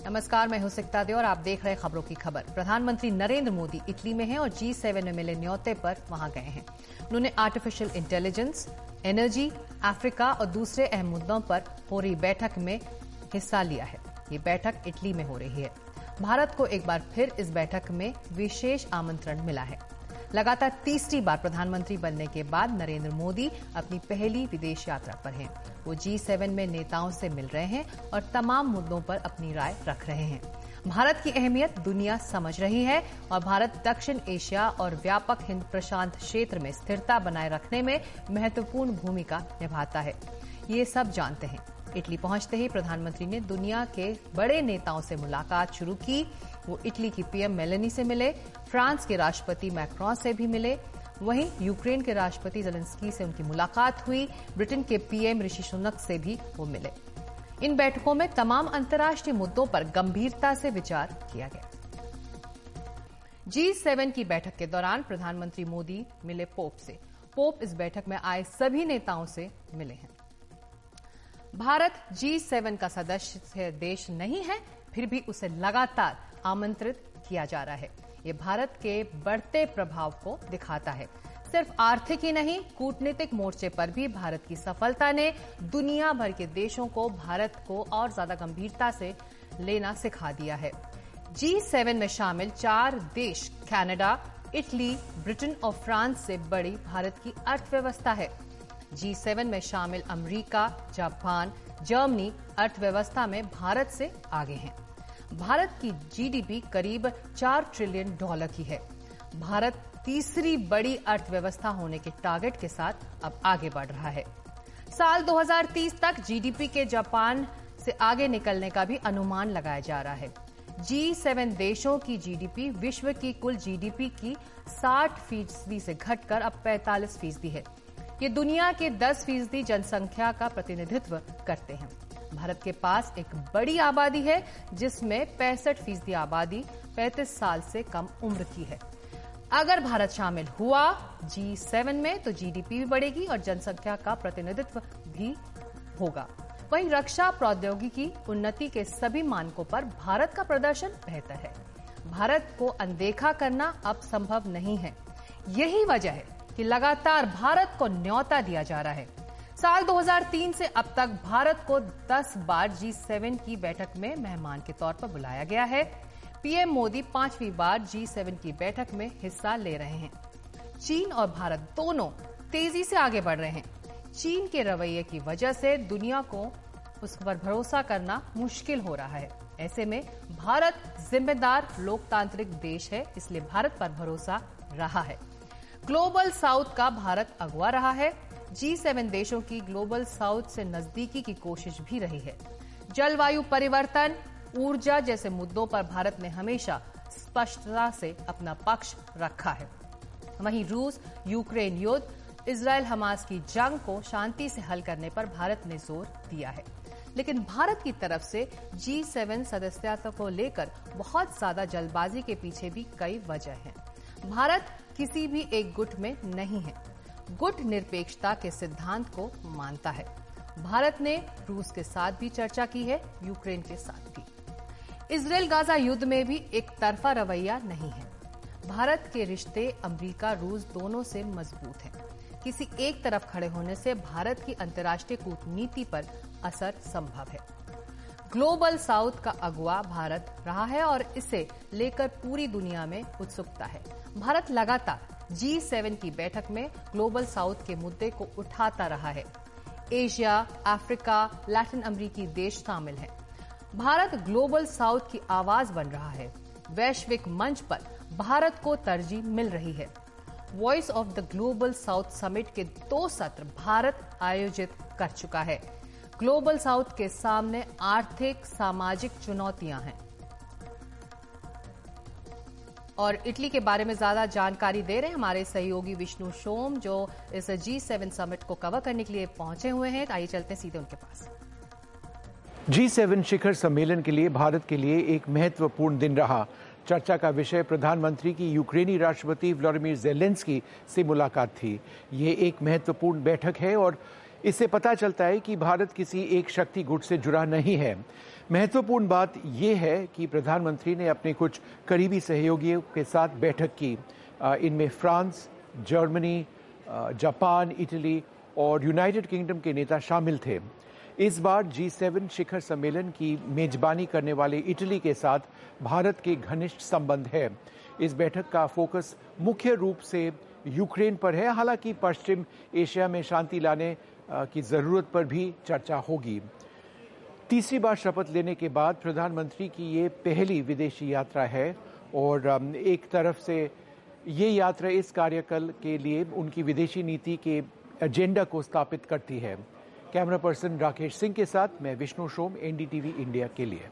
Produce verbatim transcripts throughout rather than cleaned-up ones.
नमस्कार, मैं हूं सिकता दे और आप देख रहे हैं खबरों की खबर। प्रधानमंत्री नरेंद्र मोदी इटली में हैं और जी सेवन में मिले न्योते पर वहां गए हैं। उन्होंने आर्टिफिशियल इंटेलिजेंस, एनर्जी, अफ्रीका और दूसरे अहम मुद्दों पर हो रही बैठक में हिस्सा लिया है। ये बैठक इटली में हो रही है। भारत को एक बार फिर इस बैठक में विशेष आमंत्रण मिला है। लगातार तीसरी बार प्रधानमंत्री बनने के बाद नरेंद्र मोदी अपनी पहली विदेश यात्रा पर हैं। वो जी सेवन में नेताओं से मिल रहे हैं और तमाम मुद्दों पर अपनी राय रख रहे हैं। भारत की अहमियत दुनिया समझ रही है और भारत दक्षिण एशिया और व्यापक हिंद प्रशांत क्षेत्र में स्थिरता बनाए रखने में महत्वपूर्ण भूमिका निभाता है। ये सब जानते हैं। इटली पहुंचते ही प्रधानमंत्री ने दुनिया के बड़े नेताओं से मुलाकात शुरू की। वो इटली की पीएम मेलानी से मिले, फ्रांस के राष्ट्रपति मैक्रोन से भी मिले, वहीं यूक्रेन के राष्ट्रपति ज़ेलेंस्की से उनकी मुलाकात हुई। ब्रिटेन के पीएम ऋषि सुनक से भी वो मिले। इन बैठकों में तमाम अंतर्राष्ट्रीय मुद्दों पर गंभीरता से विचार किया गया। जी सेवन की बैठक के दौरान प्रधानमंत्री मोदी मिले पोप से। पोप इस बैठक में आए सभी नेताओं से मिले हैं। भारत जी सेवन का सदस्य देश नहीं है, फिर भी उसे लगातार आमंत्रित किया जा रहा है। ये भारत के बढ़ते प्रभाव को दिखाता है। सिर्फ आर्थिक ही नहीं, कूटनीतिक मोर्चे पर भी भारत की सफलता ने दुनिया भर के देशों को भारत को और ज्यादा गंभीरता से लेना सिखा दिया है। जी सेवन में शामिल चार देश कनाडा, इटली, ब्रिटेन और फ्रांस से बड़ी भारत की अर्थव्यवस्था है। जी सेवन में शामिल अमेरिका, जापान, जर्मनी अर्थव्यवस्था में भारत से आगे हैं। भारत की जीडीपी करीब चार ट्रिलियन डॉलर की है। भारत तीसरी बड़ी अर्थव्यवस्था होने के टारगेट के साथ अब आगे बढ़ रहा है। साल दो हज़ार तीस तक जीडीपी के जापान से आगे निकलने का भी अनुमान लगाया जा रहा है। जी सेवन देशों की जीडीपी विश्व की कुल जीडीपी की साठ फीसदी से घटकर अब पैंतालीस फीसदी है। ये दुनिया के दस फीसदी जनसंख्या का प्रतिनिधित्व करते हैं। भारत के पास एक बड़ी आबादी है, जिसमें पैंसठ फीसदी आबादी पैंतीस साल से कम उम्र की है। अगर भारत शामिल हुआ जी सेवन में तो जीडीपी भी बढ़ेगी और जनसंख्या का प्रतिनिधित्व भी होगा। वहीं रक्षा प्रौद्योगिकी उन्नति के सभी मानकों पर भारत का प्रदर्शन बेहतर है। भारत को अनदेखा करना अब संभव नहीं है। यही वजह है कि लगातार भारत को न्योता दिया जा रहा है। साल दो हज़ार तीन से अब तक भारत को दस बार जी सेवन की बैठक में मेहमान के तौर पर बुलाया गया है। पीएम मोदी पांचवी बार जी सेवन की बैठक में हिस्सा ले रहे हैं। चीन और भारत दोनों तेजी से आगे बढ़ रहे हैं। चीन के रवैये की वजह से दुनिया को उस पर भरोसा करना मुश्किल हो रहा है। ऐसे में भारत जिम्मेदार लोकतांत्रिक देश है, इसलिए भारत पर भरोसा रहा है। ग्लोबल साउथ का भारत अगुवा रहा है। जी सेवन देशों की ग्लोबल साउथ से नजदीकी की कोशिश भी रही है। जलवायु परिवर्तन, ऊर्जा जैसे मुद्दों पर भारत ने हमेशा स्पष्टता से अपना पक्ष रखा है। वहीं रूस यूक्रेन युद्ध, इजरायल हमास की जंग को शांति से हल करने पर भारत ने जोर दिया है। लेकिन भारत की तरफ से जी सेवन सदस्यता को लेकर बहुत ज्यादा जल्दबाजी के पीछे भी कई वजह हैं। भारत किसी भी एक गुट में नहीं है। गुट निरपेक्षता के सिद्धांत को मानता है। भारत ने रूस के साथ भी चर्चा की है, यूक्रेन के साथ भी। इजरायल गाजा युद्ध में भी एक तरफा रवैया नहीं है। भारत के रिश्ते अमेरिका रूस दोनों से मजबूत हैं। किसी एक तरफ खड़े होने से भारत की अंतर्राष्ट्रीय कूटनीति पर असर संभव है। ग्लोबल साउथ का अगुवा भारत रहा है और इसे लेकर पूरी दुनिया में उत्सुकता है। भारत लगातार जी सेवन की बैठक में ग्लोबल साउथ के मुद्दे को उठाता रहा है। एशिया, अफ्रीका, लैटिन अमेरिकी देश शामिल हैं। भारत ग्लोबल साउथ की आवाज बन रहा है। वैश्विक मंच पर भारत को तरजीह मिल रही है। Voice of the global south summit के दो सत्र भारत आयोजित कर चुका है। ग्लोबल साउथ के सामने आर्थिक, सामाजिक चुनौतियां हैं। और इटली के बारे में ज्यादा जानकारी दे रहे हैं हमारे सहयोगी विष्णु सोम, जो इस जी सेवन समिट को कवर करने के लिए पहुंचे हुए हैं। आइए चलते हैं सीधे उनके पास। जी सेवन शिखर सम्मेलन के लिए भारत के लिए एक महत्वपूर्ण दिन रहा। चर्चा का विषय प्रधानमंत्री की यूक्रेनी राष्ट्रपति व्लादिमीर ज़ेलेंस्की से मुलाकात थी। ये एक महत्वपूर्ण बैठक है और इससे पता चलता है कि भारत किसी एक शक्ति गुट से जुड़ा नहीं है। महत्वपूर्ण बात यह है कि प्रधानमंत्री ने अपने कुछ करीबी सहयोगियों के साथ बैठक की। इनमें फ्रांस, जर्मनी, जापान, इटली और यूनाइटेड किंगडम के नेता शामिल थे। इस बार जी सेवन शिखर सम्मेलन की मेजबानी करने वाले इटली के साथ भारत के घनिष्ठ संबंध है। इस बैठक का फोकस मुख्य रूप से यूक्रेन पर है, हालांकि पश्चिम एशिया में शांति लाने की जरूरत पर भी चर्चा होगी। तीसरी बार शपथ लेने के बाद प्रधानमंत्री की ये पहली विदेशी यात्रा है और एक तरफ से ये यात्रा इस कार्यकाल के लिए उनकी विदेशी नीति के एजेंडा को स्थापित करती है। कैमरा पर्सन राकेश सिंह के साथ मैं विष्णु सोम, एनडीटीवी इंडिया के लिए।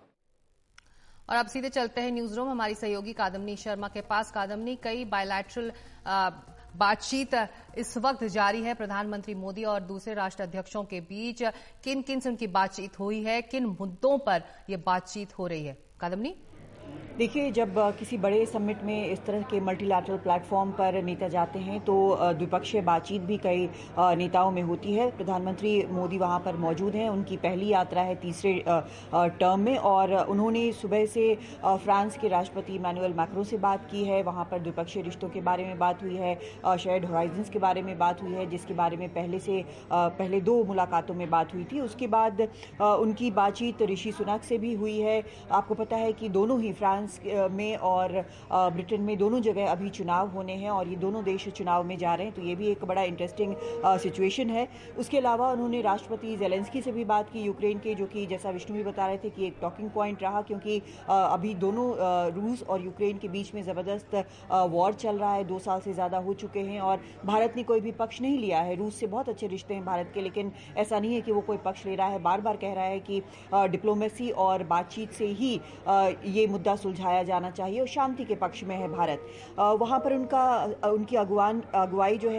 और अब सीधे चलते हैं न्यूज रूम हमारी सहयोगी कादम्नी शर्मा के पास। कादम्नी, कई बायलैटरल बातचीत इस वक्त जारी है प्रधानमंत्री मोदी और दूसरे राष्ट्र अध्यक्षों के बीच। किन किन से उनकी बातचीत हुई है, किन मुद्दों पर यह बातचीत हो रही है? कादम्नी, देखिए, जब किसी बड़े समिट में इस तरह के मल्टीलैटरल प्लेटफॉर्म पर नेता जाते हैं तो द्विपक्षीय बातचीत भी कई नेताओं में होती है। प्रधानमंत्री मोदी वहां पर मौजूद हैं, उनकी पहली यात्रा है तीसरे टर्म में और उन्होंने सुबह से फ्रांस के राष्ट्रपति इमैनुअल मैक्रों से बात की है। वहां पर द्विपक्षीय रिश्तों के बारे में बात हुई है, शेयर्ड होराइजन्स के बारे में बात हुई है, जिसके बारे में पहले से पहले दो मुलाकातों में बात हुई थी। उसके बाद उनकी बातचीत ऋषि सुनक से भी हुई है। आपको पता है कि दोनों ही फ्रांस में और ब्रिटेन में दोनों जगह अभी चुनाव होने हैं और ये दोनों देश चुनाव में जा रहे हैं, तो ये भी एक बड़ा इंटरेस्टिंग सिचुएशन है। उसके अलावा उन्होंने राष्ट्रपति ज़ेलेंस्की से भी बात की यूक्रेन के, जो कि जैसा विष्णु भी बता रहे थे कि एक टॉकिंग पॉइंट रहा, क्योंकि अभी दोनों रूस और यूक्रेन के बीच में ज़बरदस्त वॉर चल रहा है। दो साल से ज़्यादा हो चुके हैं और भारत ने कोई भी पक्ष नहीं लिया है। रूस से बहुत अच्छे रिश्ते हैं भारत के, लेकिन ऐसा नहीं है कि वो कोई पक्ष ले रहा है। बार बार कह रहा है कि डिप्लोमेसी और बातचीत से ही ये मुद्दा सुलझाया जाना चाहिए और शांति के पक्ष में है भारत। वहाँ पर उनका उनकी अगुवान अगुवाई जो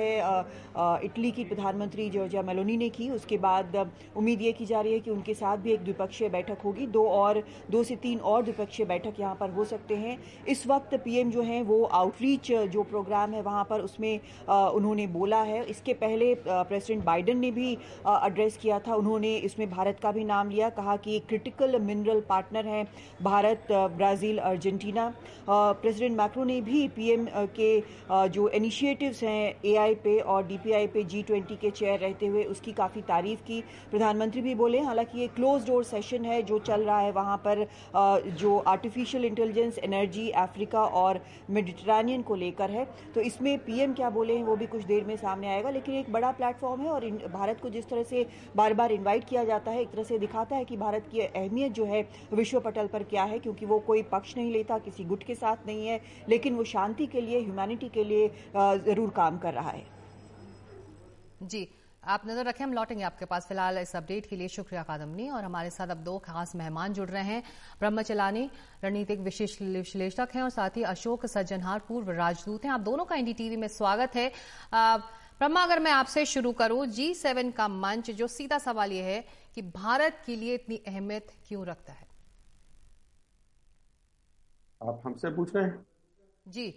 है इटली की प्रधानमंत्री जॉर्जिया मेलोनी ने की। उसके बाद उम्मीद ये की जा रही है कि उनके साथ भी एक द्विपक्षीय बैठक होगी। दो और दो से तीन और द्विपक्षीय बैठक यहाँ पर हो सकते हैं। इस वक्त पीएम जो हैं वो आउटरीच जो प्रोग्राम है वहाँ पर उसमें उन्होंने बोला है। इसके पहले प्रेसिडेंट बाइडेन ने भी एड्रेस किया था, उन्होंने इसमें भारत का भी नाम लिया, कहा कि क्रिटिकल मिनरल पार्टनर हैं Bharat, Brazil, Argentina. President Macron ने भी पीएम के जो इनिशिएटिव्स हैं एआई पे और डीपीआई पे जी ट्वेंटी के चेयर रहते हुए उसकी काफ़ी तारीफ की। प्रधानमंत्री भी बोले, हालांकि ये क्लोज डोर सेशन है जो चल रहा है वहाँ पर, जो आर्टिफिशियल इंटेलिजेंस, एनर्जी, अफ्रीका और मेडिटरेनियन को लेकर है। तो इसमें पीएम क्या बोले हैं वो भी कुछ देर में सामने आएगा, लेकिन एक बड़ा प्लेटफॉर्म है और भारत को जिस तरह से बार बार इन्वाइट किया जाता है, एक तरह से दिखाता है कि भारत की अहमियत जो है विश्व पटल पर क्या है, क्योंकि वो कोई पक्ष नहीं लेता, किसी गुट के साथ नहीं है, लेकिन वो शांति के लिए, ह्यूमैनिटी के लिए जरूर काम कर रहा है। जी, आप नजर रखें, हम लौटेंगे आपके पास। फिलहाल इस अपडेट के लिए शुक्रिया कादम्नी। और हमारे साथ अब दो खास मेहमान जुड़ रहे हैं। ब्रह्म चलानी रणनीतिक विश्लेषक हैं और साथ ही अशोक सज्जनहार पूर्व राजदूत हैं। आप दोनों का एनडीटीवी में स्वागत है। ब्रह्मा, अगर मैं आपसे शुरू करूं, जी सेवन का मंच, जो सीधा सवाल यह है कि भारत के लिए इतनी अहमियत क्यों रखता है? आप हमसे पूछ रहे हैं? जी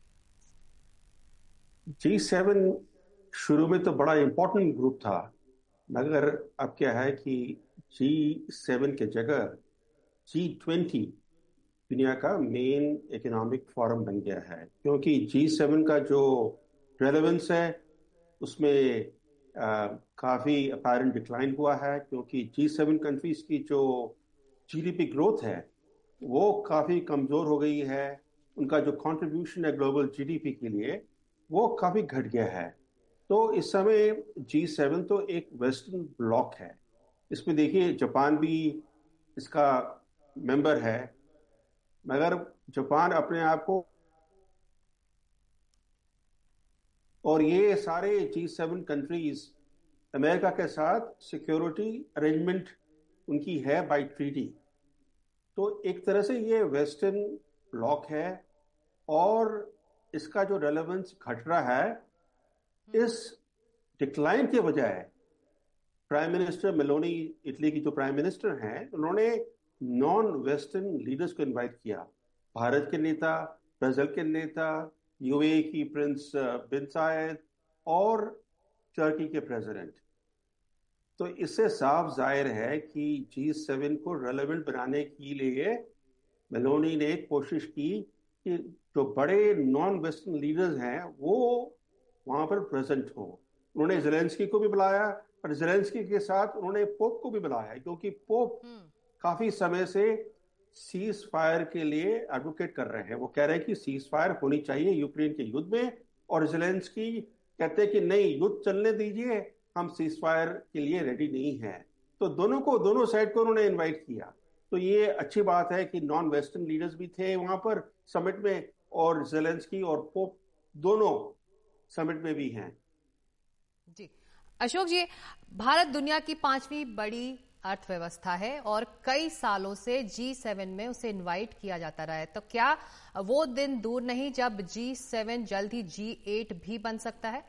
जी सेवन शुरू में तो बड़ा इंपॉर्टेंट ग्रुप था, मगर अब क्या है कि जी सेवन के जगह जी ट्वेंटी दुनिया का मेन इकोनॉमिक फोरम बन गया है, क्योंकि जी सेवन का जो रेलेवेंस है उसमें आ, काफी अपैरेंट डिक्लाइन हुआ है, क्योंकि जी सेवन कंट्रीज की जो जीडीपी ग्रोथ है वो काफी कमजोर हो गई है। उनका जो कंट्रीब्यूशन है ग्लोबल जीडीपी के लिए वो काफी घट गया है। तो इस समय जी सेवन तो एक वेस्टर्न ब्लॉक है। इसमें देखिए जापान भी इसका मेंबर है, मगर जापान अपने आप को, और ये सारे जी सेवन कंट्रीज अमेरिका के साथ सिक्योरिटी अरेंजमेंट उनकी है बाय ट्रीटी। तो एक तरह से ये वेस्टर्न ब्लॉक है और इसका जो रेलेवेंस घट रहा है, इस डिक्लाइन के बजाय प्राइम मिनिस्टर मेलोनी, इटली की जो प्राइम मिनिस्टर हैं, उन्होंने नॉन वेस्टर्न लीडर्स को इनवाइट किया। भारत के नेता, ब्राजील के नेता, यूएई की प्रिंस बिन जायद और टर्की के प्रेसिडेंट। तो इससे साफ जाहिर है कि जी सेवन को रेलेवेंट बनाने के लिए मेलोनी ने कोशिश की कि जो बड़े नॉन वेस्टर्न लीडर्स हैं वो वहां पर प्रेजेंट हो। उन्होंने जेलेंस्की को भी बुलाया और जेलेंस्की के साथ उन्होंने पोप को भी बुलाया, क्योंकि पोप काफी समय से सीज फायर के लिए एडवोकेट कर रहे हैं। वो कह रहे हैं कि सीज फायर होनी चाहिए यूक्रेन के युद्ध में, और जेलेंस्की कहते हैं कि नहीं, युद्ध चलने दीजिए, हम सीज फायर के लिए रेडी नहीं हैं। तो दोनों को, दोनों साइड को उन्होंने इनवाइट किया। तो ये अच्छी बात है कि नॉन वेस्टर्न लीडर्स भी थे वहां पर समिट में, और जेलेंस्की और पोप दोनों समिट में भी हैं। जी अशोक जी, भारत दुनिया की पांचवी बड़ी अर्थव्यवस्था है और कई सालों से जी सेवन में उसे इनवाइट किया जाता रहा है, तो क्या वो दिन दूर नहीं जब जी सेवन जल्द ही जी एट भी बन सकता है?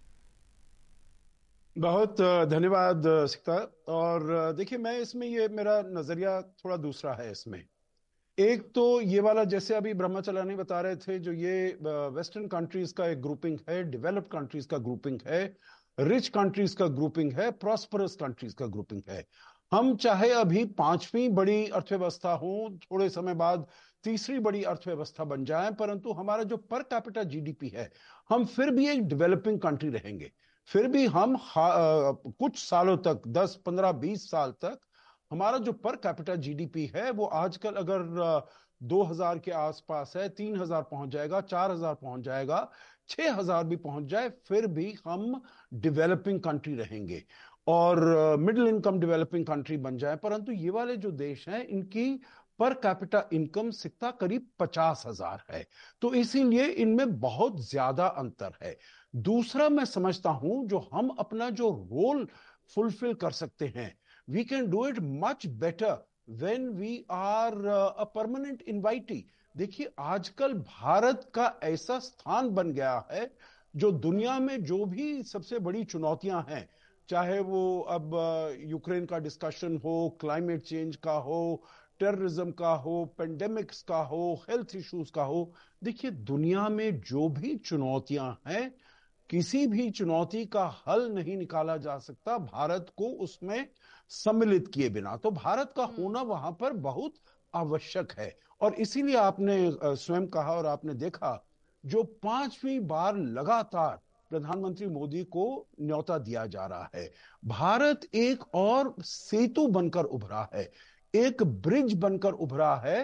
बहुत धन्यवाद सिकता। और देखिए, मैं इसमें, ये मेरा नजरिया थोड़ा दूसरा है इसमें। एक तो ये वाला, जैसे अभी ब्रह्मचलानी बता रहे थे, जो ये वेस्टर्न कंट्रीज का एक ग्रुपिंग है, डेवलप्ड कंट्रीज का ग्रुपिंग है, रिच कंट्रीज का ग्रुपिंग है, प्रॉस्परस कंट्रीज का ग्रुपिंग है। हम चाहे अभी पांचवी बड़ी अर्थव्यवस्था हो, थोड़े समय बाद तीसरी बड़ी अर्थव्यवस्था बन जाए, परंतु हमारा जो पर कैपिटा जीडीपी है, हम फिर भी एक डेवलपिंग कंट्री रहेंगे। फिर भी हम आ, कुछ सालों तक, दस पंद्रह बीस साल तक, हमारा जो पर कैपिटा जीडीपी है वो आजकल अगर दो हज़ार के आसपास है, तीन हज़ार पहुंच जाएगा, चार हज़ार पहुंच जाएगा, छह हज़ार भी पहुंच जाए, फिर भी हम डेवलपिंग कंट्री रहेंगे और मिडिल इनकम डेवलपिंग कंट्री बन जाए। परंतु ये वाले जो देश हैं, इनकी पर कैपिटा इनकम सिक्ता करीब पचास हजार है, तो इसीलिए इनमें बहुत ज्यादा अंतर है। दूसरा, मैं समझता हूं जो हम अपना जो रोल फुलफिल कर सकते हैं, we can do it much better when we are a permanent invitee. देखिए, आजकल भारत का ऐसा स्थान बन गया है, जो दुनिया में जो भी सबसे बड़ी चुनौतियां हैं, चाहे वो अब यूक्रेन का डिस्कशन हो, क्लाइमेट चेंज का हो, टेररिज्म का हो, पेंडेमिक्स का हो, हेल्थ इश्यूज का हो, देखिए दुनिया में जो भी चुनौतियां हैं, किसी भी चुनौती का हल नहीं निकाला जा सकता भारत को उसमें सम्मिलित किए बिना। तो भारत का होना वहां पर बहुत आवश्यक है। और इसीलिए आपने स्वयं कहा और आपने देखा, जो पांचवी बार लगातार प्रधानमंत्री मोदी को न्योता दिया जा रहा है, भारत एक और सेतु बनकर उभरा है, एक ब्रिज बनकर उभरा है,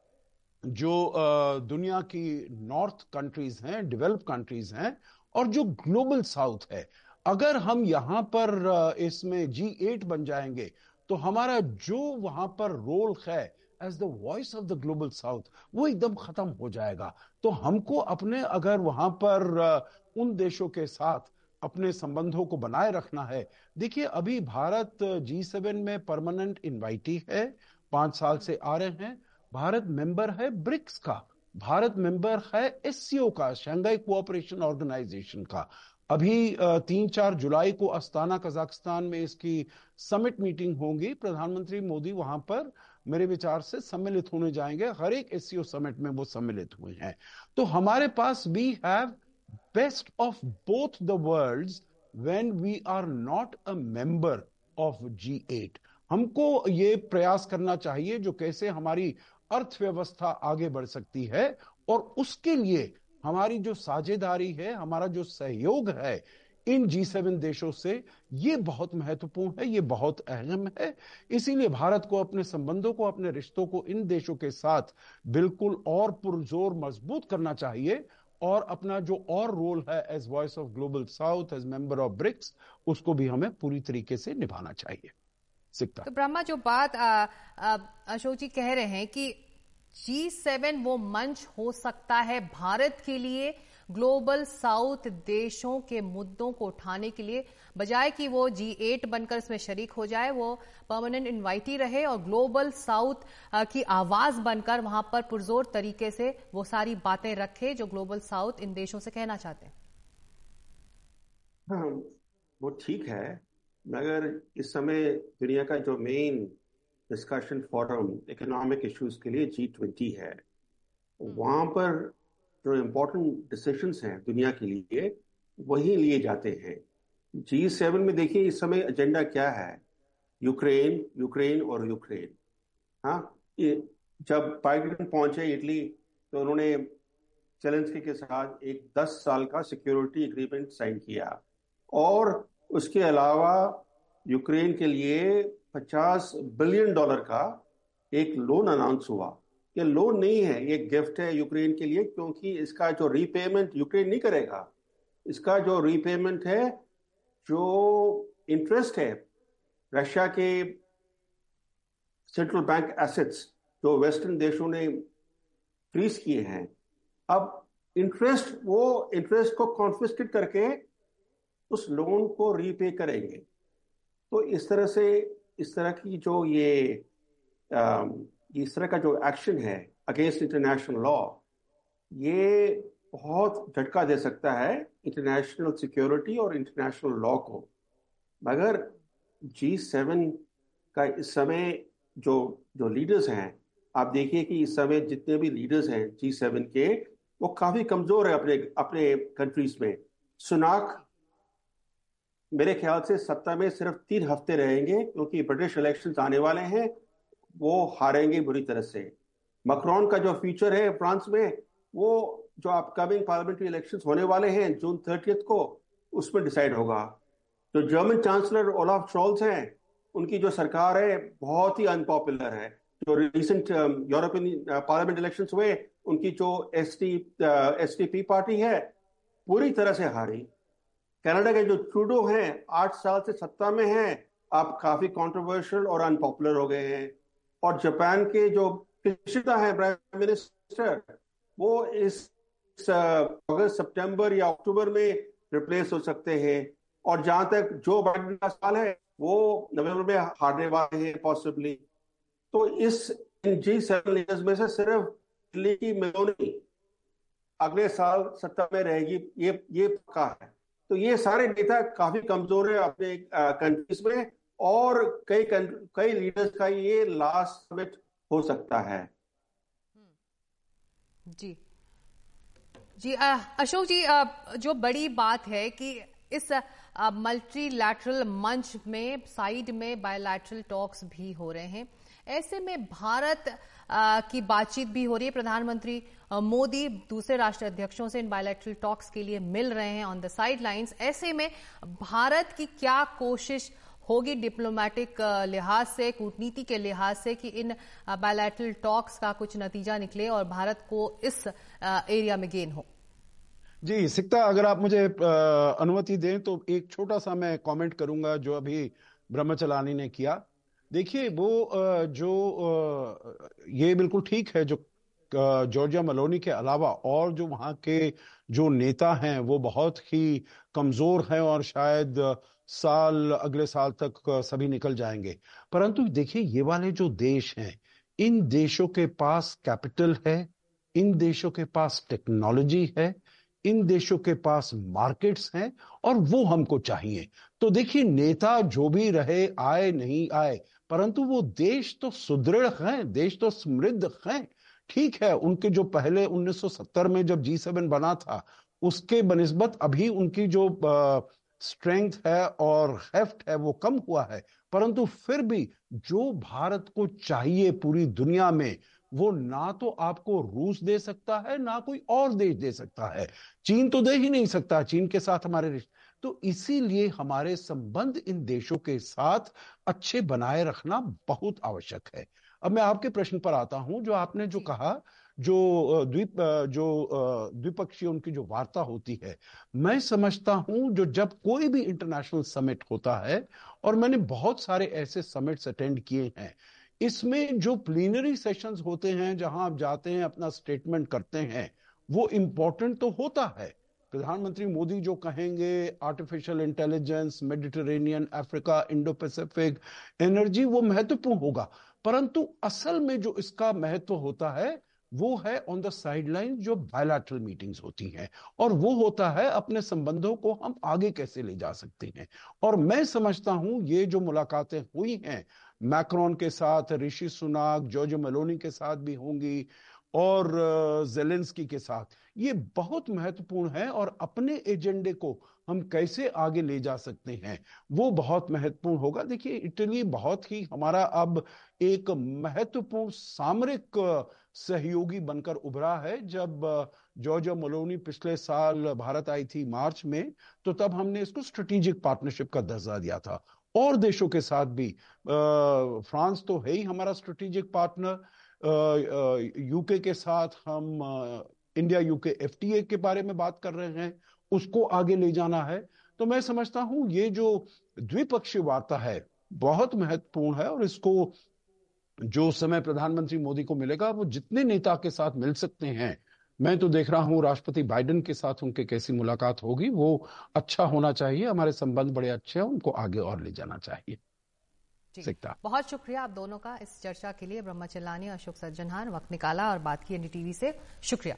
जो दुनिया की नॉर्थ कंट्रीज हैं, डेवलप्ड कंट्रीज हैं, और जो ग्लोबल साउथ है। अगर हम यहां पर इसमें जी एट बन जाएंगे, तो हमारा जो वहां पर रोल है as the voice of the global south, वो एकदम खत्म हो जाएगा। तो हमको अपने, अगर वहां पर उन देशों के साथ अपने संबंधों को बनाए रखना है, देखिए अभी भारत जी सेवन में परमानेंट इनवाइटी है, पांच साल से आ रहे हैं। भारत मेंबर है ब्रिक्स का, भारत मेंबर है एससीओ का, शंघाई कोऑपरेशन ऑर्गेनाइजेशन का। अभी तीन चार जुलाई को अस्ताना कजाकिस्तान में इसकी समिट मीटिंग होगी। प्रधानमंत्री मोदी वहां पर मेरे विचार से सम्मिलित होने जाएंगे, हर एक एससीओ समिट में वो सम्मिलित हुए हैं। तो हमारे पास we have best of both the worlds when we are not a member of G eight. हमको ये प्रयास करना चाहिए जो कैसे हमारी अर्थव्यवस्था आगे बढ़ सकती है, और उसके लिए हमारी जो साझेदारी है, हमारा जो सहयोग है इन जी सेवन देशों से, ये बहुत महत्वपूर्ण है, ये बहुत अहम है। इसीलिए भारत को अपने संबंधों को, अपने रिश्तों को इन देशों के साथ बिल्कुल और पुरजोर मजबूत करना चाहिए, और अपना जो और रोल है as voice of global south, as member of BRICS, उसको भी हमें पूरी तरीके से निभाना चाहिए। सिकता। तो ब्रह्मा, जो बात अशोक जी कह रहे हैं कि जी सेवन वो मंच हो सकता है भारत के लिए ग्लोबल साउथ देशों के मुद्दों को उठाने के लिए, बजाय कि वो जी एट बनकर इसमें शरीक हो जाए, वो परमानेंट इनवाइटी रहे और ग्लोबल साउथ की आवाज बनकर वहां पर पुरजोर तरीके से वो सारी बातें रखे जो ग्लोबल साउथ इन देशों से कहना चाहते हैं। हाँ, वो ठीक है, मगर इस समय दुनिया का जो main discussion forum economic issues के लिए जी ट्वेंटी है, वहां पर जो इम्पोर्टेंट डिसीजंस हैं दुनिया के लिए वही लिए जाते हैं। जी सेवन में देखिए इस समय एजेंडा क्या है, यूक्रेन यूक्रेन और यूक्रेन। हाँ, ये जब बाइडेन पहुंचे इटली तो उन्होंने जेलेंस्की के साथ एक दस साल का सिक्योरिटी एग्रीमेंट साइन किया, और उसके अलावा यूक्रेन के लिए पचास बिलियन डॉलर का एक लोन अनाउंस हुआ। ये लोन नहीं है, ये गिफ्ट है यूक्रेन के लिए, क्योंकि इसका जो रीपेमेंट यूक्रेन नहीं करेगा। इसका जो रीपेमेंट है, जो इंटरेस्ट है रशिया के सेंट्रल बैंक एसेट्स जो वेस्टर्न देशों ने फ्रीज किए हैं, अब इंटरेस्ट वो इंटरेस्ट को कॉन्फिस्केट करके उस लोन को रीपे करेंगे। तो इस तरह से इस तरह की जो ये आ, इस तरह का जो एक्शन है अगेंस्ट इंटरनेशनल लॉ, ये बहुत झटका दे सकता है इंटरनेशनल सिक्योरिटी और इंटरनेशनल लॉ को। मगर जी सेवन का इस समय जो जो लीडर्स हैं, आप देखिए कि इस समय जितने भी लीडर्स हैं जी सेवन के, वो काफी कमजोर है अपने अपने कंट्रीज में। सुनाक मेरे ख्याल से सत्ता में सिर्फ तीन हफ्ते रहेंगे, क्योंकि ब्रिटिश इलेक्शंस आने वाले हैं, वो हारेंगे बुरी तरह से। मैक्रोन का जो फ्यूचर है फ्रांस में, वो जो अपकमिंग पार्लियामेंट्री इलेक्शंस होने वाले हैं जून थर्टियथ को, उसमें डिसाइड होगा। जो जर्मन चांसलर ओलाफ शोल्स हैं, उनकी जो सरकार है बहुत ही अनपॉपुलर है। जो रिसेंट यूरोपियन पार्लियामेंट इलेक्शंस हुए, उनकी जो S T S T P party है पूरी तरह से हारी। कनाडा के जो ट्रूडो हैं, आठ साल से सत्ता में हैं, अब काफी कंट्रोवर्शियल और अनपॉपुलर हो गए हैं। और जापान के जो किशिदा है प्राइम मिनिस्टर, वो इस अगस्त सितंबर या अक्टूबर में रिप्लेस हो सकते हैं। और जहां तक जो बाइडेन का साल है, वो नवंबर में हारने वाले हैं पॉसिबली। तो इस जी सेवन लीडर्स में से सिर्फ इटली की मेलोनी अगले साल सत्ता में रहेगी, ये ये पक्का है। तो ये सारे नेता काफी कमजोर है अपने कंट्रीज में, और कई कई लीडर्स का ये लास्ट समिट हो सकता है। जी जी अशोक जी, जो बड़ी बात है कि इस मल्टीलैटरल मंच में साइड में बायलैटरल टॉक्स भी हो रहे हैं। ऐसे में भारत आ, की बातचीत भी हो रही है। प्रधानमंत्री मोदी दूसरे राष्ट्र अध्यक्षों से इन बायलैटरल टॉक्स के लिए मिल रहे हैं ऑन द साइड लाइन्स। ऐसे में भारत की क्या कोशिश होगी डिप्लोमेटिक लिहाज से, कूटनीति के लिहाज से, कि इन बायलैटरल टॉक्स का कुछ नतीजा निकले और भारत को इस एरिया में गेन हो? जी सिक्ता, अगर आप मुझे अनुमति दें तो एक छोटा सा मैं कमेंट करूंगा जो अभी ब्रह्मचलानी ने किया। देखिए, वो जो ये बिल्कुल ठीक है, जो जॉर्जिया मेलोनी के अलावा और जो वहाँ के जो नेता हैं वो बहुत ही कमजोर हैं, और शायद साल अगले साल तक सभी निकल जाएंगे। परंतु देखिए, ये वाले जो देश हैं, इन देशों के पास कैपिटल है, इन देशों के पास टेक्नोलॉजी है, इन देशों के पास मार्केट्स हैं, और वो हमको चाहिए। तो देखिए, नेता जो भी रहे, आए नहीं आए, परंतु वो देश तो सुदृढ़ हैं, देश तो समृद्ध हैं। ठीक है, उनके जो पहले उन्नीस सौ सत्तर में जब जी सेवन बना था, उसके बनिस्बत अभी उनकी जो स्ट्रेंथ है और हेफ्ट है वो कम हुआ है, परंतु फिर भी जो भारत को चाहिए पूरी दुनिया में, वो ना तो आपको रूस दे सकता है, ना कोई और देश दे सकता है। चीन तो दे ही नहीं सकता, चीन के साथ हमारे रिश्ते। तो इसीलिए हमारे संबंध इन देशों के साथ अच्छे बनाए रखना बहुत आवश्यक है। अब मैं आपके प्रश्न पर आता हूं, जो आपने जो कहा, जो द्वीप जो द्विपक्षीय उनकी जो वार्ता होती है, मैं समझता हूं जो जब कोई भी इंटरनेशनल समिट होता है, और मैंने बहुत सारे ऐसे समिट्स अटेंड किए हैं, इसमें जो प्लीनरी सेशंस होते हैं, जहां आप जाते हैं, अपना स्टेटमेंट करते हैं, वो इंपॉर्टेंट तो होता है। प्रधानमंत्री मोदी जो कहेंगे, artificial intelligence, Mediterranean, Africa, Indo Pacific, energy, वो महत्वपूर्ण होगा। परंतु असल में जो इसका महत्व होता है वो है ऑन द साइडलाइन जो बायलैटरल मीटिंग्स होती हैं, और वो होता है अपने संबंधों को हम आगे कैसे ले जा सकते हैं। और मैं समझता हूं ये जो मुलाकातें हुई हैं मैक्रोन के साथ, ऋषि सुनाक, जॉर्जिया मेलोनी के साथ भी होंगी, और जेलेंस्की के साथ, ये बहुत महत्वपूर्ण है। और अपने एजेंडे को हम कैसे आगे ले जा सकते हैं वो बहुत महत्वपूर्ण होगा। देखिए, इटली बहुत ही हमारा अब एक महत्वपूर्ण सामरिक सहयोगी बनकर उभरा है। जब जॉर्जिया मेलोनी पिछले साल भारत आई थी मार्च में, तो तब हमने इसको स्ट्रेटेजिक पार्टनरशिप का दर्जा दिया था। और देशों के साथ भी, फ्रांस तो है ही हमारा स्ट्रेटेजिक पार्टनर, यूके के साथ हम इंडिया यूके एफटीए के बारे में बात कर रहे हैं, उसको आगे ले जाना है। तो मैं समझता हूं ये जो द्विपक्षीय वार्ता है बहुत महत्वपूर्ण है, और इसको जो समय प्रधानमंत्री मोदी को मिलेगा वो जितने नेता के साथ मिल सकते हैं, मैं तो देख रहा हूं राष्ट्रपति बाइडेन के साथ उनके कैसी मुलाकात होगी, वो अच्छा होना चाहिए। हमारे संबंध बड़े अच्छे हैं, उनको आगे और ले जाना चाहिए। जी, बहुत शुक्रिया आप दोनों का इस चर्चा के लिए। ब्रह्मा चिल्लानी और अशोक सज्जनहार वक्त निकाला और बात की एनडीटीवी से, शुक्रिया।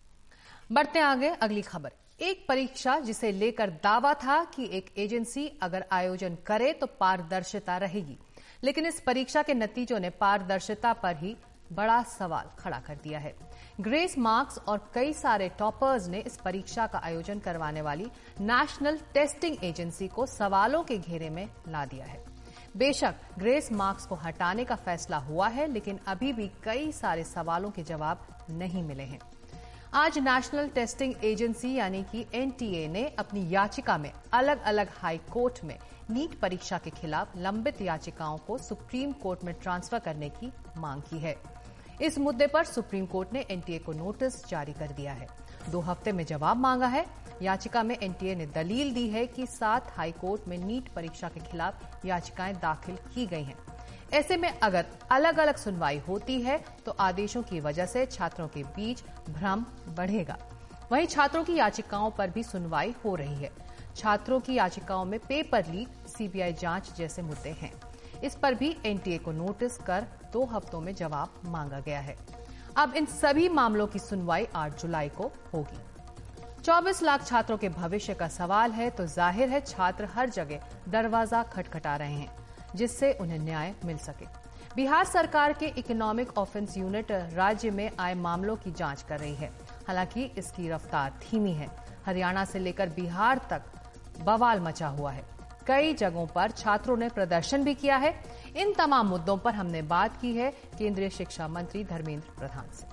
बढ़ते आगे अगली खबर। एक परीक्षा जिसे लेकर दावा था कि एक एजेंसी अगर आयोजन करे तो पारदर्शिता रहेगी, लेकिन इस परीक्षा के नतीजों ने पारदर्शिता पर ही बड़ा सवाल खड़ा कर दिया है। ग्रेस मार्क्स और कई सारे टॉपर्स ने इस परीक्षा का आयोजन करवाने वाली नेशनल टेस्टिंग एजेंसी को सवालों के घेरे में ला दिया है। बेशक ग्रेस मार्क्स को हटाने का फैसला हुआ है, लेकिन अभी भी कई सारे सवालों के जवाब नहीं मिले हैं। आज नेशनल टेस्टिंग एजेंसी यानी कि एनटीए ने अपनी याचिका में अलग अलग हाई कोर्ट में नीट परीक्षा के खिलाफ लंबित याचिकाओं को सुप्रीम कोर्ट में ट्रांसफर करने की मांग की है। इस मुद्दे पर सुप्रीम कोर्ट ने एनटीए को नोटिस जारी कर दिया है। दो हफ्ते में जवाब मांगा है। याचिका में एनटीए ने दलील दी है कि सात हाई कोर्ट में नीट परीक्षा के खिलाफ याचिकाएं दाखिल की गई हैं। ऐसे में अगर अलग अलग सुनवाई होती है तो आदेशों की वजह से छात्रों के बीच भ्रम बढ़ेगा। वहीं छात्रों की याचिकाओं पर भी सुनवाई हो रही है। छात्रों की याचिकाओं में पेपर लीक, सीबीआई जांच जैसे मुद्दे हैं। इस पर भी एनटीए को नोटिस कर दो हफ्तों में जवाब मांगा गया है। अब इन सभी मामलों की सुनवाई आठ जुलाई को होगी। चौबीस लाख छात्रों के भविष्य का सवाल है तो जाहिर है छात्र हर जगह दरवाजा खटखटा रहे हैं जिससे उन्हें न्याय मिल सके। बिहार सरकार के इकोनॉमिक ऑफेंस यूनिट राज्य में आए मामलों की जांच कर रही है। हालांकि इसकी रफ्तार धीमी है। हरियाणा से लेकर बिहार तक बवाल मचा हुआ है। कई जगहों पर छात्रों ने प्रदर्शन भी किया है। इन तमाम मुद्दों पर हमने बात की है केंद्रीय शिक्षा मंत्री धर्मेंद्र प्रधान से।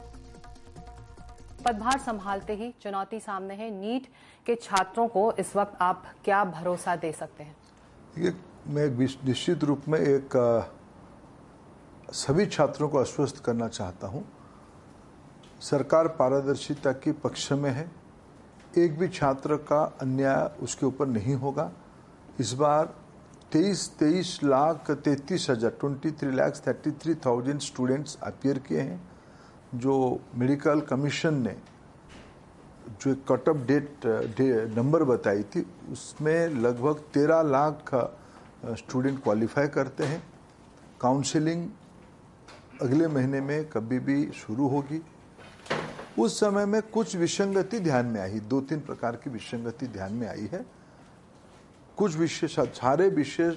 पदभार संभालते ही चुनौती सामने है। नीट के छात्रों को इस वक्त आप क्या भरोसा दे सकते हैं? ये मैं निश्चित रूप में एक सभी छात्रों को आश्वस्त करना चाहता हूं। सरकार पारदर्शिता के पक्ष में है। एक भी छात्र का अन्याय उसके ऊपर नहीं होगा। इस बार तेईस तेईस लाख तैतीस हजार twenty three lakhs thirty three thousand students appear किए हैं। जो मेडिकल कमीशन ने जो एक कट ऑफ डेट नंबर बताई थी उसमें लगभग तेरह लाख स्टूडेंट क्वालिफाई करते हैं। काउंसलिंग अगले महीने में कभी भी शुरू होगी। उस समय में कुछ विसंगति ध्यान में आई, दो तीन प्रकार की विसंगति ध्यान में आई है। कुछ विषय, सारे विषय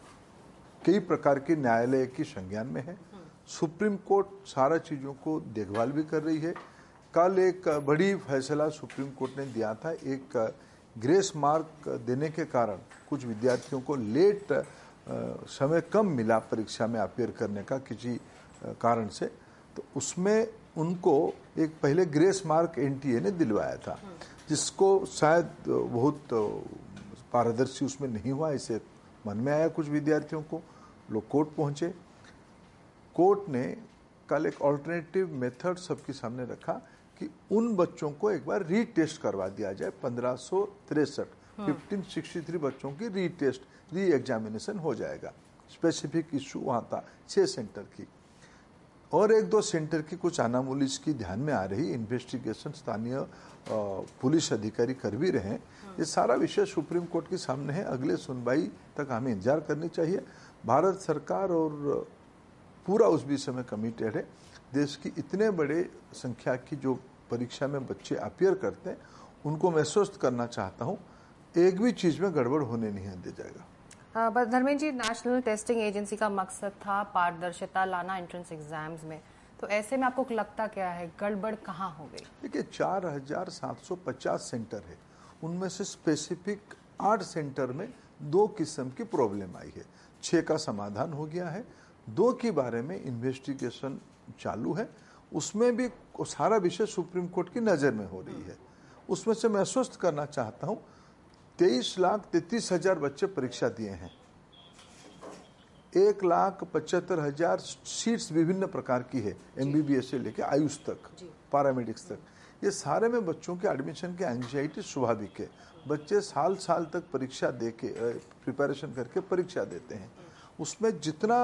कई प्रकार के न्यायालय की संज्ञान में है। सुप्रीम कोर्ट सारा चीजों को देखभाल भी कर रही है। कल एक बड़ी फैसला सुप्रीम कोर्ट ने दिया था। एक ग्रेस मार्क देने के कारण कुछ विद्यार्थियों को लेट समय कम मिला परीक्षा में अपियर करने का किसी कारण से, तो उसमें उनको एक पहले ग्रेस मार्क एनटीए ने दिलवाया था, जिसको शायद बहुत पारदर्शी उसमें नहीं हुआ, इसे मन में आया कुछ विद्यार्थियों को। लोग कोर्ट पहुंचे। कोर्ट ने कल एक ऑल्टरनेटिव मेथड सबके सामने रखा कि उन बच्चों को एक बार रीटेस्ट करवा दिया जाए। पंद्रह सौ तिरसठ फिफ्टीन सिक्सटी थ्री बच्चों की रीटेस्ट री एग्जामिनेशन हो जाएगा। स्पेसिफिक इशू वहाँ था छह सेंटर की, और एक दो सेंटर की कुछ अनामोली की ध्यान में आ रही। इन्वेस्टिगेशन स्थानीय पुलिस अधिकारी कर भी रहे हैं। ये सारा विषय सुप्रीम कोर्ट के सामने है। अगले सुनवाई तक हमें इंतजार करनी चाहिए। भारत सरकार और पूरा उस विषय में कमिटेड है। देश की इतने बड़े संख्या की जो परीक्षा में बच्चे अपियर करते हैं उनको मैं स्वस्थ करना चाहता हूँ, एक भी चीज में गड़बड़ होने नहीं दिया जाएगा। Dharmendra ji, national testing agency का मकसद था पारदर्शिता लाना एंट्रेंस एग्जाम्स में, तो ऐसे में आपको लगता क्या है, गड़बड़ कहाँ हो गई? देखिए, चार हजार सात सौ पचास सेंटर है, उनमें से स्पेसिफिक आठ सेंटर में दो किस्म की प्रॉब्लम आई है। छह का समाधान हो गया है, दो के बारे में इन्वेस्टिगेशन चालू है। उसमें भी सारा विषय सुप्रीम कोर्ट की नज़र में हो रही है। उसमें से मैं आश्वस्त करना चाहता हूँ, तेईस लाख तैतीस हजार बच्चे परीक्षा दिए हैं। एक लाख पचहत्तर हजार सीट्स विभिन्न प्रकार की है, एमबीबीएस से लेकर आयुष तक, पैरामेडिक्स तक। ये सारे में बच्चों के एडमिशन की एंजाइटी स्वाभाविक है। बच्चे साल साल तक परीक्षा दे के प्रिपरेशन करके परीक्षा देते हैं। उसमें जितना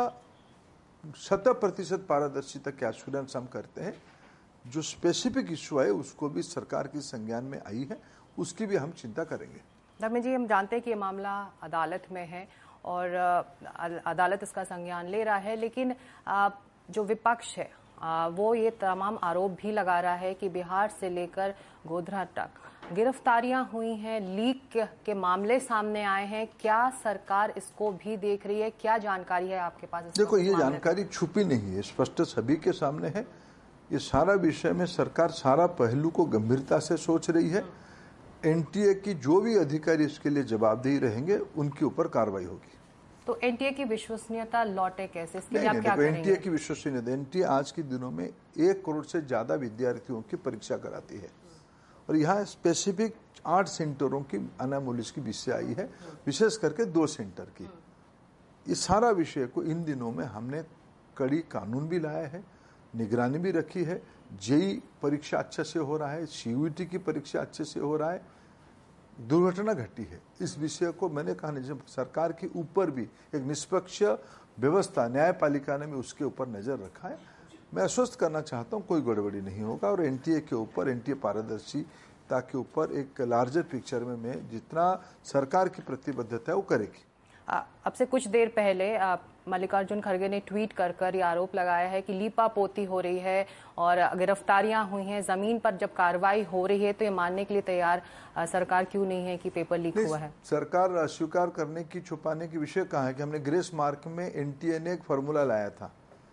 शत प्रतिशत पारदर्शिता के एश्योरेंस हम करते हैं, जो स्पेसिफिक इशू है उसको भी सरकार की संज्ञान में आई है, उसकी भी हम चिंता करेंगे। धर्मेंद्र जी, हम जानते हैं कि ये मामला अदालत में है और अदालत इसका संज्ञान ले रहा है, लेकिन जो विपक्ष है वो ये तमाम आरोप भी लगा रहा है कि बिहार से लेकर गोधरा तक गिरफ्तारियां हुई हैं, लीक के मामले सामने आए हैं। क्या सरकार इसको भी देख रही है? क्या जानकारी है आपके पास? देखो, ये जानकारी छुपी नहीं है, स्पष्ट सभी के सामने है। ये सारा विषय में सरकार सारा पहलू को गंभीरता से सोच रही है। एनटीए की जो भी अधिकारी इसके लिए जवाबदेही रहेंगे, उनके ऊपर कार्रवाई होगी। तो एनटीए की विश्वसनीयता लौटे कैसे? इसके लिए आप क्या करेंगे? एनटीए की विश्वसनीयता, एनटीए आज के दिनों में एक करोड़ से ज्यादा विद्यार्थियों की परीक्षा कराती है और यहाँ स्पेसिफिक आठ सेंटरों की अनामोलिस की विषय आई है, विशेष करके दो सेंटर की। ये सारा विषय को इन दिनों में हमने कड़ी कानून भी लाया है, निगरानी भी रखी है। जेई परीक्षा अच्छे से हो रहा है, सीयूईटी की परीक्षा अच्छे से हो रहा है। दुर्घटना घटी है, इस विषय को मैंने कहा नहीं, सरकार के ऊपर भी एक निष्पक्ष व्यवस्था न्यायपालिका ने भी उसके ऊपर नजर रखा है। मैं आश्वस्त करना चाहता हूं, कोई गड़बड़ी नहीं होगा और एनटीए के ऊपर, एनटीए पारदर्शिता के ऊपर एक लार्जर पिक्चर में मैं जितना सरकार की प्रतिबद्धता है वो करेगी। अब से कुछ देर पहले मल्लिकार्जुन खड़गे ने ट्वीट कर कर ये आरोप लगाया है कि लीपापोती हो रही है और गिरफ्तारियां हुई हैं। जमीन पर जब कार्रवाई हो रही है तो ये मानने के लिए तैयार सरकार क्यों नहीं है कि पेपर लीक हुआ है? सरकार अस्वीकार करने की, छुपाने की विषय कहाँ है कि हमने ग्रेस मार्क में एनटीए ने एक फॉर्मूला लाया था।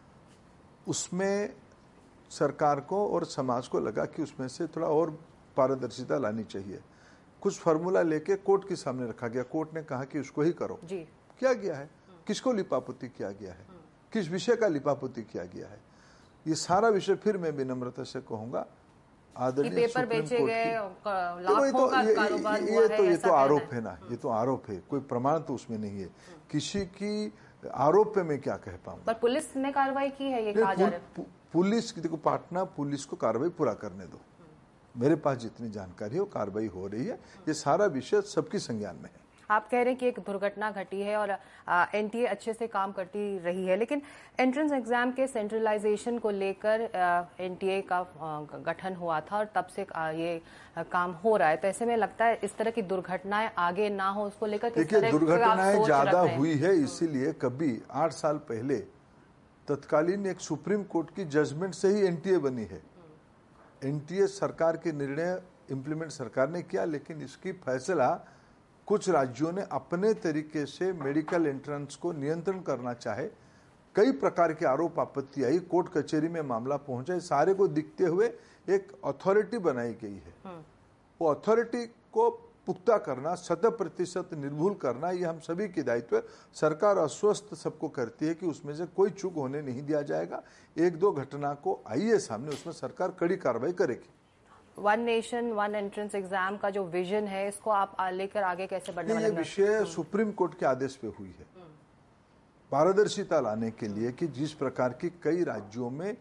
उसमें सरकार को और समाज को लगा कि उसमें से थोड़ा और पारदर्शिता लानी चाहिए। कुछ फार्मूला लेके कोर्ट के सामने रखा गया, कोर्ट ने कहा कि उसको ही करो। जी। क्या गया है, किसको लिपापोती किया गया है, किस विषय का लिपापोती किया गया है, ये सारा विषय फिर मैं विनम्रता से कहूंगा आदरणीय पेपर बेचे गए, लाखों का कारोबार हुआ है, ये तो आरोप है ना, ये तो आरोप है, कोई प्रमाण तो उसमें नहीं है। किसी की आरोप पे मैं क्या कह पाऊंगा? पर पुलिस ने कार्रवाई की है, ये कहा जा रहा है। पुलिस देखो, पाटना पुलिस को कार्रवाई पूरा करने दो। मेरे पास जितनी जानकारी है वो कार्रवाई हो रही है। ये सारा विषय सबकी संज्ञान में है। आप कह रहे हैं कि एक दुर्घटना घटी है और एनटीए अच्छे से काम करती रही है, लेकिन एंट्रेंस एग्जाम के सेंट्रलाइजेशन को लेकर एनटीए का गठन हुआ था और तब से आ, ये काम हो रहा है। तो ऐसे में लगता है इस तरह की दुर्घटनाएं आगे ना हो, उसको लेकर देखिए, दुर्घटनाएं ज्यादा हुई है, इसीलिए कभी आठ साल पहले तत्कालीन एक सुप्रीम कोर्ट की जजमेंट से ही एनटीए बनी है। एनटीए सरकार के निर्णय इम्प्लीमेंट सरकार ने किया, लेकिन इसकी फैसला कुछ राज्यों ने अपने तरीके से मेडिकल एंट्रेंस को नियंत्रण करना चाहे। कई प्रकार के आरोप आपत्ति आई, कोर्ट कचहरी में मामला पहुंचा। सारे को दिखते हुए एक अथॉरिटी बनाई गई है। वो अथॉरिटी को पुख्ता करना, शत प्रतिशत निर्भुल करना, ये हम सभी की दायित्व है। सरकार अस्वस्थ सबको करती है कि उसमें से कोई चूक होने नहीं दिया जाएगा। एक दो घटना को आई है सामने, उसमें सरकार कड़ी कार्रवाई करेगी। One nation one entrance exam का जो विजन है, इसको आप लेकर आगे कैसे बढ़ने वाले हैं? ये विषय सुप्रीम कोर्ट के आदेश पे हुई है, पारदर्शिता लाने के लिए कि जिस प्रकार की कई राज्यों में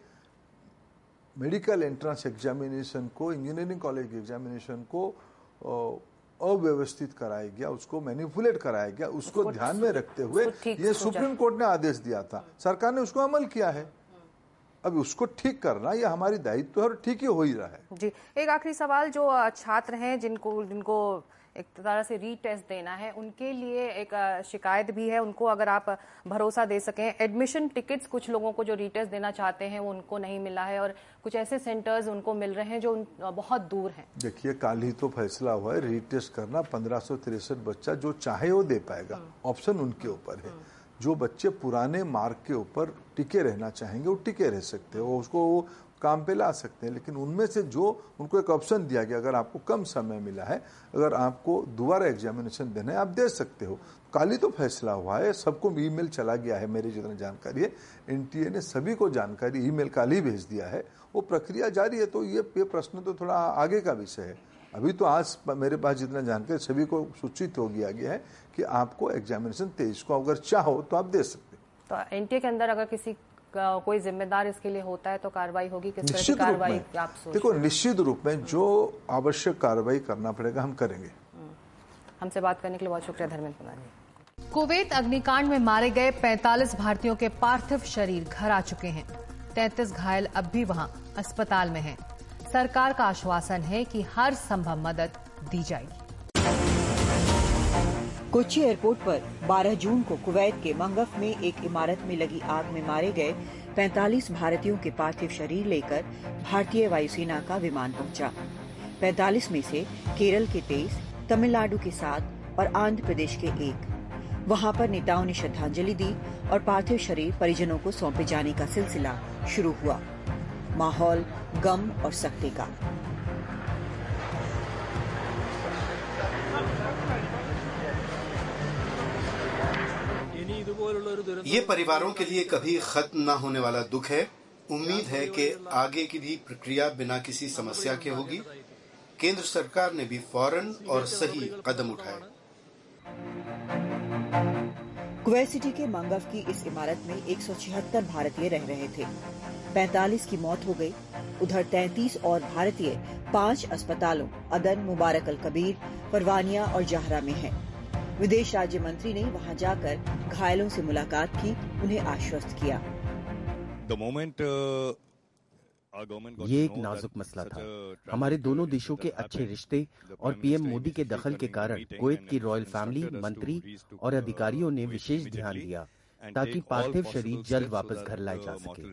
मेडिकल एंट्रेंस एग्जामिनेशन को, इंजीनियरिंग कॉलेज एग्जामिनेशन को अव्यवस्थित कराया गया, उसको मैनिपुलेट कराया गया, उसको ध्यान में रखते हुए ये सुप्रीम कोर्ट ने आदेश दिया था। सरकार ने उसको अमल किया है। अब उसको ठीक करना ये हमारी दायित्व है और ठीक ही हो ही रहा है। जी, एक आखिरी सवाल, जो छात्र हैं जिनको जिनको एक तरह से रीटेस्ट देना है, उनके लिए एक शिकायत भी है, उनको अगर आप भरोसा दे सकें। एडमिशन टिकट्स कुछ लोगों को जो रीटेस्ट देना चाहते हैं वो उनको नहीं मिला है और कुछ ऐसे सेंटर्स उनको मिल रहे हैं जो बहुत दूर हैं। देखिए, कल ही तो फैसला हुआ है रीटेस्ट करना। पंद्रह सौ तिरसठ बच्चा जो चाहे वो दे पाएगा, ऑप्शन उनके ऊपर है। जो बच्चे पुराने मार्ग के ऊपर टिके रहना चाहेंगे वो टिके रह सकते हो, उसको वो काम पे ला सकते हैं। लेकिन उनमें से जो उनको एक ऑप्शन दिया गया, अगर आपको कम समय मिला है, अगर आपको दोबारा एग्जामिनेशन देना है, आप दे सकते हो। कल ही तो फैसला हुआ है, सबको ईमेल चला गया है, मेरी जितनी जानकारी है एनटीए ने सभी को जानकारी ईमेल कल ही भेज दिया है, वो प्रक्रिया जारी है। तो ये ये प्रश्न तो थोड़ा आगे का विषय है। अभी तो आज मेरे पास जितना जानकारी सभी को सूचित हो गया गया है कि आपको एग्जामिनेशन तेईस को अगर चाहो तो आप दे सकते हो। तो एनटीए के अंदर अगर किसी कोई जिम्मेदार इसके लिए होता है तो कार्रवाई होगी, किस तरह की कार्रवाई आप सोच? देखो, निश्चित रूप में जो आवश्यक कार्रवाई करना पड़ेगा हम करेंगे। हमसे बात करने के लिए बहुत शुक्रिया धर्मेंद्र प्रधान। कुवैत अग्निकांड में मारे गए पैंतालीस भारतीयों के पार्थिव शरीर घर आ चुके हैं। तैंतीस घायल अब भी वहां अस्पताल में हैं। सरकार का आश्वासन है कि हर संभव मदद दी जाएगी। कोच्चि एयरपोर्ट पर बारह जून को कुवैत के मंगफ में एक इमारत में लगी आग में मारे गए पैंतालीस भारतीयों के पार्थिव शरीर लेकर भारतीय वायुसेना का विमान पहुंचा। पैंतालीस में से केरल के तेईस, तमिलनाडु के सात और आंध्र प्रदेश के एक। वहां पर नेताओं ने श्रद्धांजलि दी और पार्थिव शरीर परिजनों को सौंपे जाने का सिलसिला शुरू हुआ। माहौल गम और सख्ती का। ये परिवारों के लिए कभी खत्म न होने वाला दुख है। उम्मीद है कि आगे की भी प्रक्रिया बिना किसी समस्या के होगी। केंद्र सरकार ने भी फौरन और सही कदम उठाए। कुवैत सिटी के मंगफ की इस इमारत में एक सौ छिहत्तर भारतीय रह रहे थे। पैंतालीस की मौत हो गई। उधर तैंतीस और भारतीय पांच अस्पतालों अदन, मुबारक अल कबीर, परवानिया और जाहरा में हैं। विदेश राज्य मंत्री ने वहां जाकर घायलों से मुलाकात की, उन्हें आश्वस्त किया। ये एक नाजुक मसला था। हमारे दोनों देशों के अच्छे रिश्ते और पीएम मोदी के दखल के कारण कुवैत की रॉयल फैमिली, मंत्री और अधिकारियों ने विशेष ध्यान दिया ताकि पार्थिव शरीर जल्द वापस घर लाए जा सके।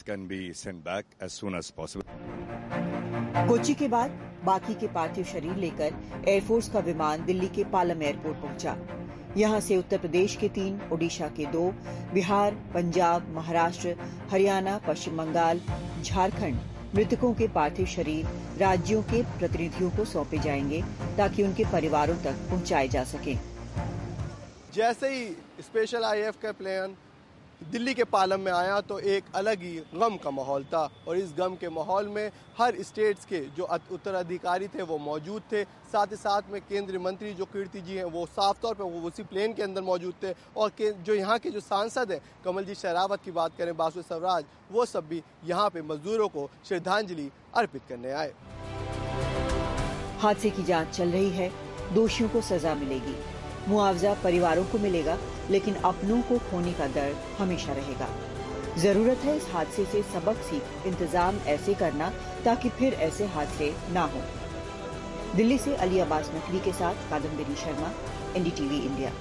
कोच्चि के बाद बाकी के पार्थिव शरीर लेकर एयरफोर्स का विमान दिल्ली के पालम एयरपोर्ट पहुंचा। यहां से उत्तर प्रदेश के तीन, ओडिशा के दो, बिहार, पंजाब, महाराष्ट्र, हरियाणा, पश्चिम बंगाल, झारखंड मृतकों के पार्थिव शरीर राज्यों के प्रतिनिधियों को सौंपे जाएंगे ताकि उनके परिवारों तक पहुंचाए जा सकें। जैसे ही स्पेशल आईएएफ का प्लेन दिल्ली के पालम में आया तो एक अलग ही गम का माहौल था और इस गम के माहौल में हर स्टेट्स के जो उत्तराधिकारी थे वो मौजूद थे। साथ ही साथ में केंद्रीय मंत्री जो कीर्ति जी हैं वो साफ तौर पे वो उसी प्लेन के अंदर मौजूद थे और जो यहाँ के जो सांसद हैं कमल जी शरावत की बात करें, बासु स्वराज, वो सब भी यहाँ पे मजदूरों को श्रद्धांजलि अर्पित करने आए। हादसे की जांच चल रही है। दोषियों को सजा मिलेगी, मुआवजा परिवारों को मिलेगा, लेकिन अपनों को खोने का दर्द हमेशा रहेगा। जरूरत है इस हादसे से सबक सीख इंतजाम ऐसे करना ताकि फिर ऐसे हादसे ना हो। दिल्ली से अली अब्बास नकवी के साथ कादम्बिनी शर्मा, एनडीटीवी इंडिया।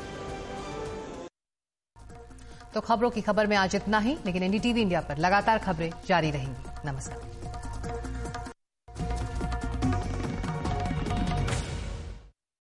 तो खबरों की खबर में आज इतना ही, लेकिन एनडीटीवी इंडिया पर लगातार खबरें जारी रहेंगी। नमस्कार।